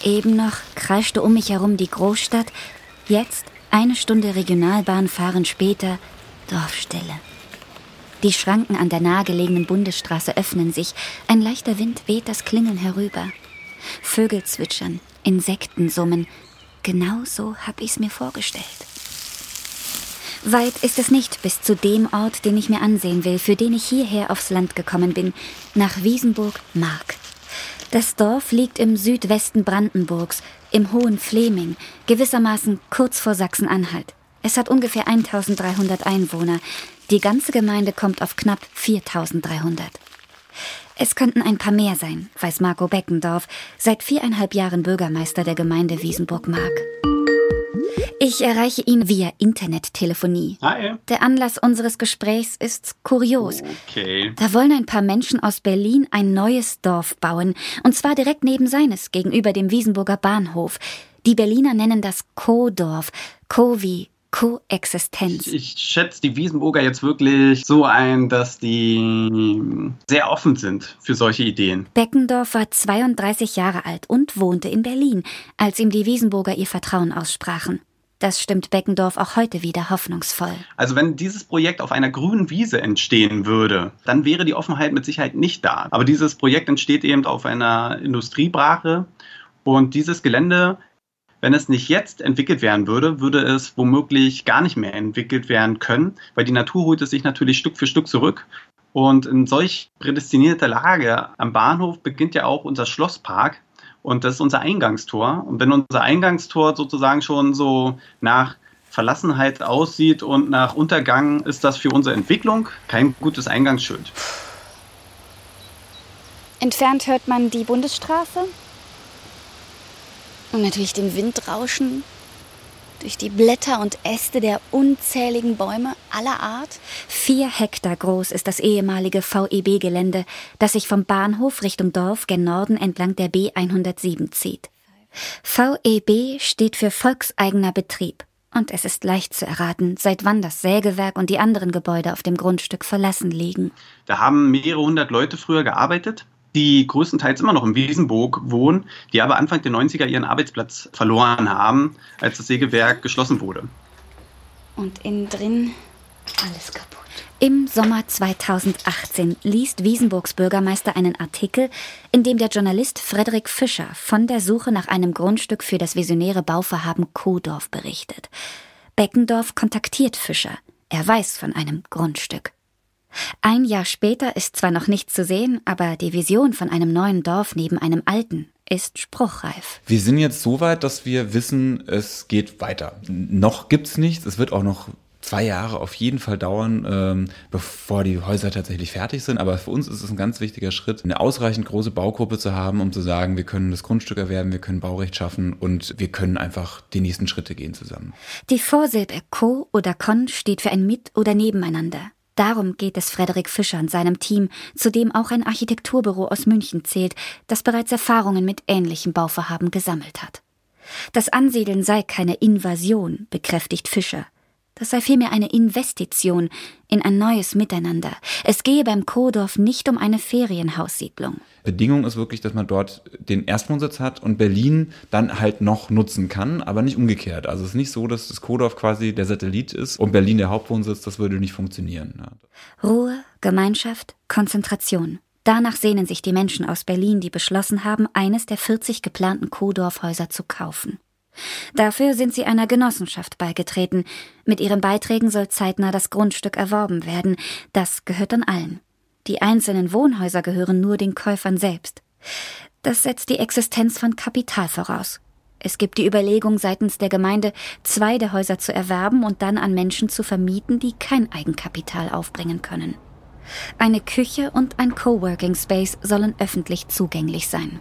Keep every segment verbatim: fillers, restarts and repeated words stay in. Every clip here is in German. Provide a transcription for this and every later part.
Eben noch kreischte um mich herum die Großstadt. Jetzt, eine Stunde Regionalbahn fahren später, Dorfstille. Die Schranken an der nahegelegenen Bundesstraße öffnen sich. Ein leichter Wind weht das Klingeln herüber. Vögel zwitschern, Insekten summen. Genau so hab ich's mir vorgestellt. Weit ist es nicht bis zu dem Ort, den ich mir ansehen will, für den ich hierher aufs Land gekommen bin, nach Wiesenburg-Mark. Das Dorf liegt im Südwesten Brandenburgs, im Hohen Fleming, gewissermaßen kurz vor Sachsen-Anhalt. Es hat ungefähr eintausenddreihundert Einwohner. Die ganze Gemeinde kommt auf knapp viertausenddreihundert. Es könnten ein paar mehr sein, weiß Marco Beckendorf, seit viereinhalb Jahren Bürgermeister der Gemeinde Wiesenburg-Mark. Ich erreiche ihn via Internettelefonie. Hi. Der Anlass unseres Gesprächs ist kurios. Okay. Da wollen ein paar Menschen aus Berlin ein neues Dorf bauen. Und zwar direkt neben seines, gegenüber dem Wiesenburger Bahnhof. Die Berliner nennen das Co-Dorf. Co wie Koexistenz. Ich, ich schätze die Wiesenburger jetzt wirklich so ein, dass die sehr offen sind für solche Ideen. Beckendorf war zweiunddreißig Jahre alt und wohnte in Berlin, als ihm die Wiesenburger ihr Vertrauen aussprachen. Das stimmt Beckendorf auch heute wieder hoffnungsvoll. Also wenn dieses Projekt auf einer grünen Wiese entstehen würde, dann wäre die Offenheit mit Sicherheit nicht da. Aber dieses Projekt entsteht eben auf einer Industriebrache und dieses Gelände, wenn es nicht jetzt entwickelt werden würde, würde es womöglich gar nicht mehr entwickelt werden können, weil die Natur holt es sich natürlich Stück für Stück zurück. Und in solch prädestinierter Lage am Bahnhof beginnt ja auch unser Schlosspark. Und das ist unser Eingangstor. Und wenn unser Eingangstor sozusagen schon so nach Verlassenheit aussieht und nach Untergang, ist das für unsere Entwicklung kein gutes Eingangsschild. Entfernt hört man die Bundesstraße und natürlich den Wind rauschen durch die Blätter und Äste der unzähligen Bäume aller Art. Vier Hektar groß ist das ehemalige V E B-Gelände, das sich vom Bahnhof Richtung Dorf gen Norden entlang der B hundertsieben zieht. V E B steht für Volkseigener Betrieb. Und es ist leicht zu erraten, seit wann das Sägewerk und die anderen Gebäude auf dem Grundstück verlassen liegen. Da haben mehrere hundert Leute früher gearbeitet, die größtenteils immer noch in Wiesenburg wohnen, die aber Anfang der neunziger ihren Arbeitsplatz verloren haben, als das Sägewerk geschlossen wurde. Und innen drin alles kaputt. Im Sommer zweitausendachtzehn liest Wiesenburgs Bürgermeister einen Artikel, in dem der Journalist Frederik Fischer von der Suche nach einem Grundstück für das visionäre Bauvorhaben Co-Dorf berichtet. Beckendorf kontaktiert Fischer. Er weiß von einem Grundstück. Ein Jahr später ist zwar noch nichts zu sehen, aber die Vision von einem neuen Dorf neben einem alten ist spruchreif. Wir sind jetzt so weit, dass wir wissen, es geht weiter. Noch gibt's nichts, es wird auch noch zwei Jahre auf jeden Fall dauern, ähm, bevor die Häuser tatsächlich fertig sind. Aber für uns ist es ein ganz wichtiger Schritt, eine ausreichend große Baugruppe zu haben, um zu sagen, wir können das Grundstück erwerben, wir können Baurecht schaffen und wir können einfach die nächsten Schritte gehen zusammen. Die Vorsilbe Co oder Con steht für ein Mit- oder Nebeneinander. Darum geht es Frederik Fischer und seinem Team, zu dem auch ein Architekturbüro aus München zählt, das bereits Erfahrungen mit ähnlichen Bauvorhaben gesammelt hat. Das Ansiedeln sei keine Invasion, bekräftigt Fischer. Das sei vielmehr eine Investition in ein neues Miteinander. Es gehe beim Co-Dorf nicht um eine Ferienhaussiedlung. Bedingung ist wirklich, dass man dort den Erstwohnsitz hat und Berlin dann halt noch nutzen kann, aber nicht umgekehrt. Also es ist nicht so, dass das Co-Dorf quasi der Satellit ist und Berlin der Hauptwohnsitz, das würde nicht funktionieren. Ruhe, Gemeinschaft, Konzentration. Danach sehnen sich die Menschen aus Berlin, die beschlossen haben, eines der vierzig geplanten Co-Dorfhäuser zu kaufen. Dafür sind sie einer Genossenschaft beigetreten. Mit ihren Beiträgen soll zeitnah das Grundstück erworben werden. Das gehört dann allen. Die einzelnen Wohnhäuser gehören nur den Käufern selbst. Das setzt die Existenz von Kapital voraus. Es gibt die Überlegung seitens der Gemeinde, zwei der Häuser zu erwerben und dann an Menschen zu vermieten, die kein Eigenkapital aufbringen können. Eine Küche und ein Coworking Space sollen öffentlich zugänglich sein.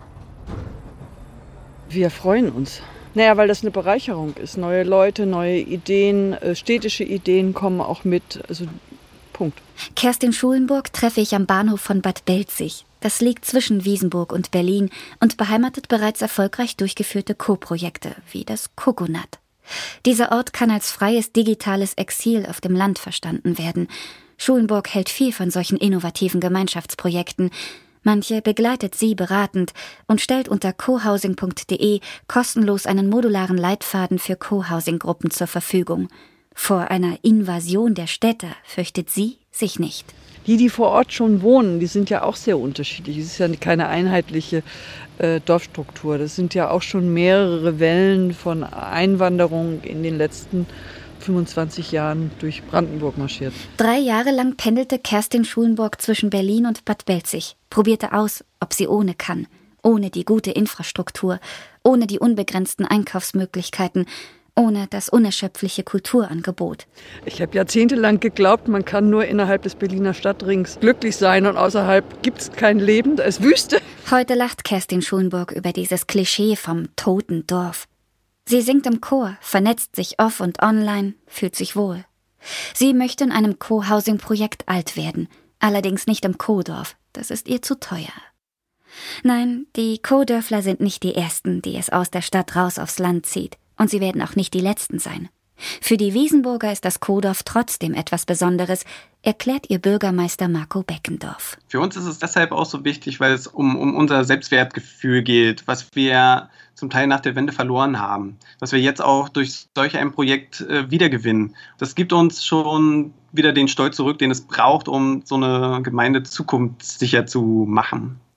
Wir freuen uns. Naja, weil das eine Bereicherung ist. Neue Leute, neue Ideen, städtische Ideen kommen auch mit. Also, Punkt. Kerstin Schulenburg treffe ich am Bahnhof von Bad Belzig. Das liegt zwischen Wiesenburg und Berlin und beheimatet bereits erfolgreich durchgeführte Co-Projekte, wie das Coconut. Dieser Ort kann als freies digitales Exil auf dem Land verstanden werden. Schulenburg hält viel von solchen innovativen Gemeinschaftsprojekten. Manche begleitet sie beratend und stellt unter cohousing punkt de kostenlos einen modularen Leitfaden für Cohousing-Gruppen zur Verfügung. Vor einer Invasion der Städte fürchtet sie sich nicht. Die, die vor Ort schon wohnen, die sind ja auch sehr unterschiedlich. Es ist ja keine einheitliche äh, Dorfstruktur. Das sind ja auch schon mehrere Wellen von Einwanderung in den letzten fünfundzwanzig Jahren durch Brandenburg marschiert. Drei Jahre lang pendelte Kerstin Schulenburg zwischen Berlin und Bad Belzig, probierte aus, ob sie ohne kann, ohne die gute Infrastruktur, ohne die unbegrenzten Einkaufsmöglichkeiten, ohne das unerschöpfliche Kulturangebot. Ich habe jahrzehntelang geglaubt, man kann nur innerhalb des Berliner Stadtrings glücklich sein und außerhalb gibt es kein Leben, da ist Wüste. Heute lacht Kerstin Schulenburg über dieses Klischee vom toten Dorf. Sie singt im Chor, vernetzt sich off und online, fühlt sich wohl. Sie möchte in einem Co-Housing-Projekt alt werden, allerdings nicht im Co-Dorf, das ist ihr zu teuer. Nein, die Co-Dörfler sind nicht die Ersten, die es aus der Stadt raus aufs Land zieht, und sie werden auch nicht die Letzten sein. Für die Wiesenburger ist das Co-Dorf trotzdem etwas Besonderes, erklärt ihr Bürgermeister Marco Beckendorf. Für uns ist es deshalb auch so wichtig, weil es um, um unser Selbstwertgefühl geht, was wir zum Teil nach der Wende verloren haben, was wir jetzt auch durch solch ein Projekt äh, wiedergewinnen. Das gibt uns schon wieder den Stolz zurück, den es braucht, um so eine Gemeinde zukunftssicher zu machen.